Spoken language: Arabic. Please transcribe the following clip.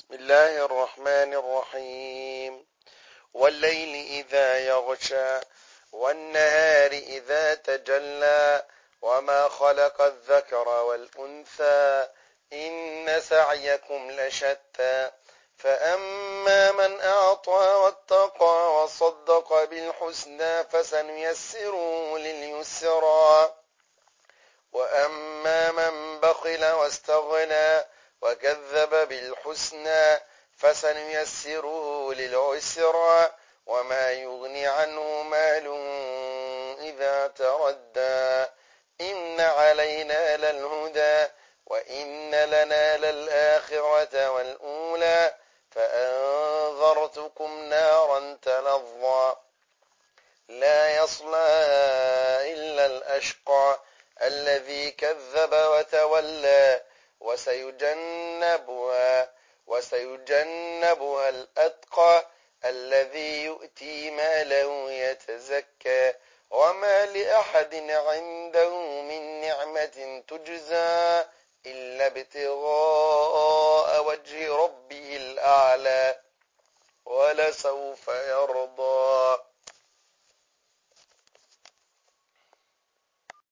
بسم الله الرحمن الرحيم. والليل إذا يغشى والنهار إذا تجلى وما خلق الذكر والأنثى إن سعيكم لشتى فأما من أعطى واتقى وصدق بالحسنى فسنيسره لليسرى وأما من بخل واستغنى وكذب بالحسنى فسنيسره للعسرى وما يغني عنه مال إذا تردى إن علينا للهدى وإن لنا للآخرة والأولى فأنذرتكم نارا تلظى لا يصلاها إلا الأشقى الذي كذب وتولى وسيجنبها الأتقى الذي يؤتي ماله يتزكى وما لأحد عنده من نعمة تجزى إلا ابتغاء وجه ربه الأعلى ولسوف يرضى.